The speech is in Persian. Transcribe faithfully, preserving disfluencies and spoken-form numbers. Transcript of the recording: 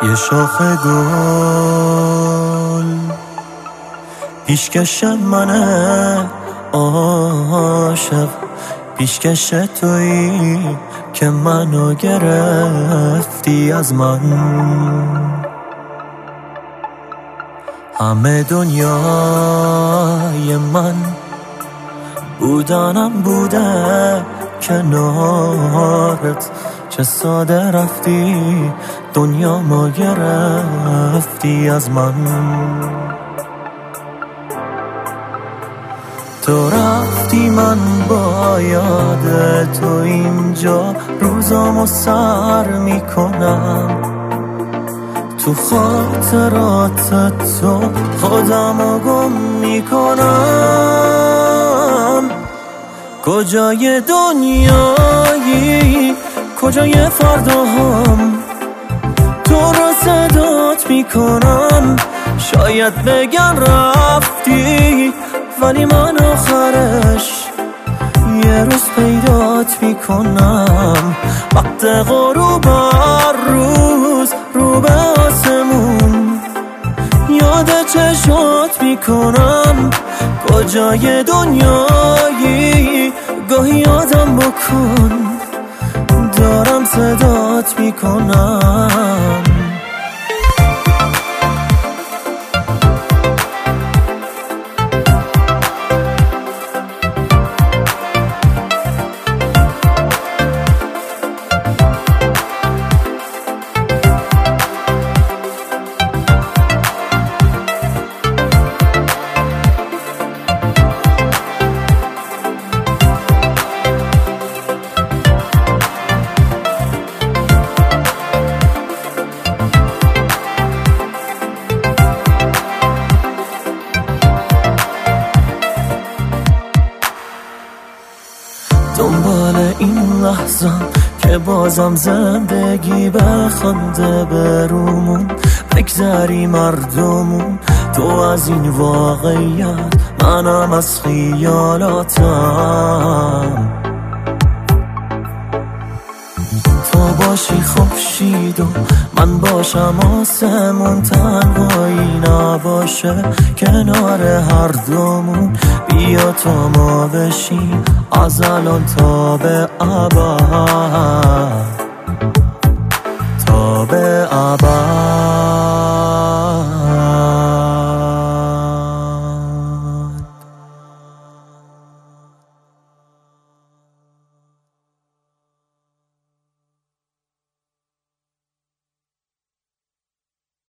یه شاخ گل پیشکش منه عاشق، پیشکش تویی که منو گرفتی از من. همه دنیای من بودنم بوده کنارت، چه ساده رفتی دنیا ما گرفتی از من. تو رفتی من با یاد تو اینجا روزامو سر میکنم، تو خاطرات تو خودمو گم میکنم. کجای دنیایی کجای فرداهام، تو رو صدات میکنم. شاید بگن رفتی ولی من آخرش یه روز پیدات میکنم. وقت غروب هر روز رو به آسمون یاد چشات میکنم. کجای دنیایی گاهی یادم بکن، دارم صدات میکنم. دنبال این لحظم که بازم زندگی بخنده برومون، بگذری مردمون. تو از این واقعیت منم از خیالاتم. تو باشی خورشید و من باشم آسمون، تنهایی نباشه کنار هر دومون. بیا تا ما بشیم از الان تا به ابد.